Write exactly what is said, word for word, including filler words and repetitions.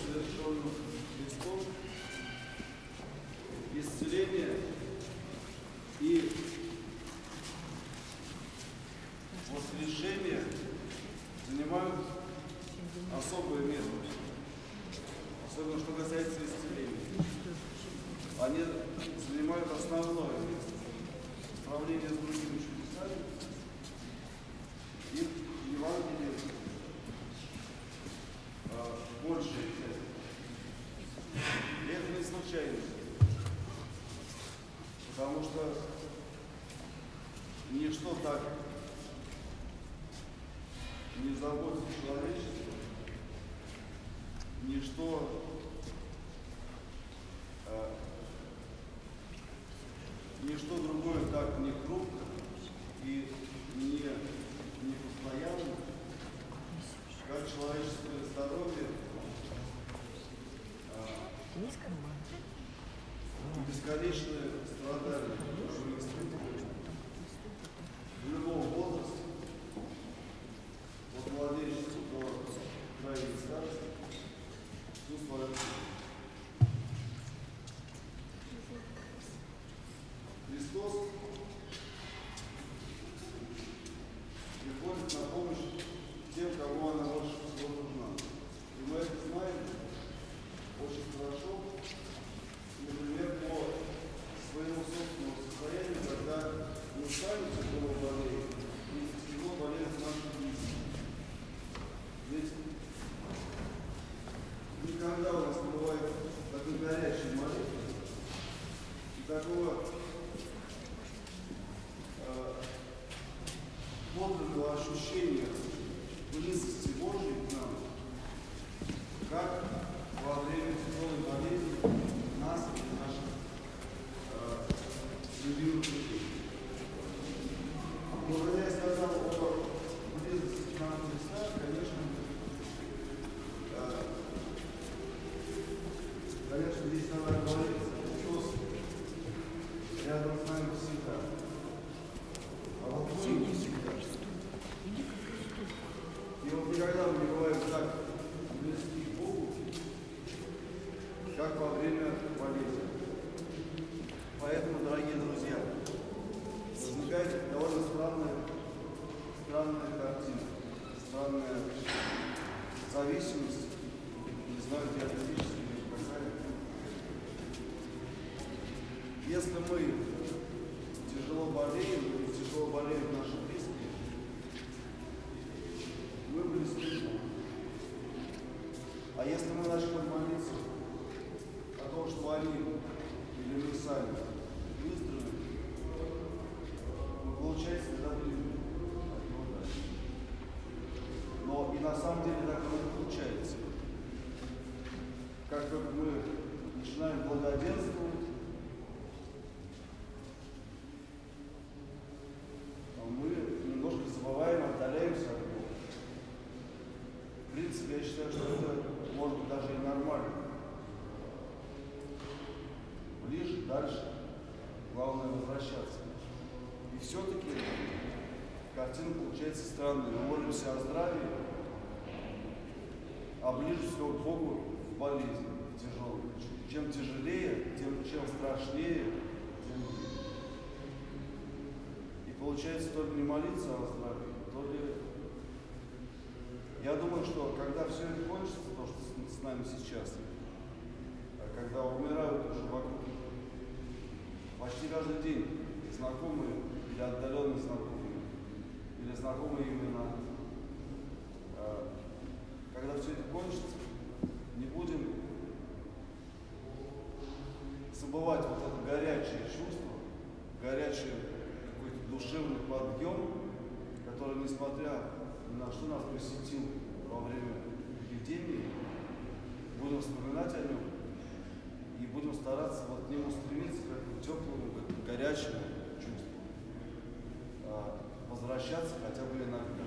совершенных Христом, исцеление и воскрешение занимают особое место. Особенно, что касается исцеления. Они занимают основное место. В сравнении с другими чудесами и в Евангелии а, большая часть. И это не случайно. Потому что ничто так не заботит человечество, ничто а, ничто другое так не хрупко и не, не постоянно, как человеческое здоровье а, и бесконечное страдание в любом возрасте, от младенчества до крайней старости, всю свою жизнь. Христос приходит на помощь тем, кому она больше всего нужна. И мы это знаем очень хорошо, например, по своему собственному состоянию, когда мы сами тяжело болеем, и тяжело болеют наши близкие. Ведь никогда у нас не бывает такой горячей молитвы и такого подлинного ощущения близости Божьей к нам, как во время тяжелой болезни нас и наших э, любимых людей. Но когда я сказал о близости к нам Христа, конечно, э, конечно, здесь надо говорить, Христос рядом с нами всегда. А вот мы не всегда. И вот никогда мы не бываем так близки к Богу, как во время болезни. Поэтому, дорогие друзья, возникает довольно странная, странная картина, странная зависимость, не знаю, теоретически или какая. Если мы тяжело болеем, или тяжело болеют наши близкие, мы близки к Богу. А если мы начнем молиться о том, что они или мы сами выздоровеем, мы, получается, не забыли от Него дальше. Но и на самом деле так оно и получается. Как только мы начинаем благоденствовать, мы немножко забываем, отдаляемся от Бога. В принципе, я считаю, что это может быть даже и нормально. Ближе, дальше. Главное возвращаться. И все-таки картина получается странной. Мы молимся о здравии, а ближе всего к Богу в болезни, в тяжелой. Чем тяжелее, тем чем страшнее, тем и получается то ли не молиться о здравии, то ли... Я думаю, что когда все это кончится, то, что с нами сейчас, когда умирают уже вокруг, почти каждый день знакомые или отдаленные знакомые, или знакомые имена, когда все это кончится, не будем забывать вот это горячее чувство, горячий какой-то душевный подъем, который, несмотря ни на что, нас посетил во время эпидемии, будем вспоминать о нем и будем стараться вот к нему стремиться, к этому теплому, к этому горячему чувству, возвращаться хотя бы иногда.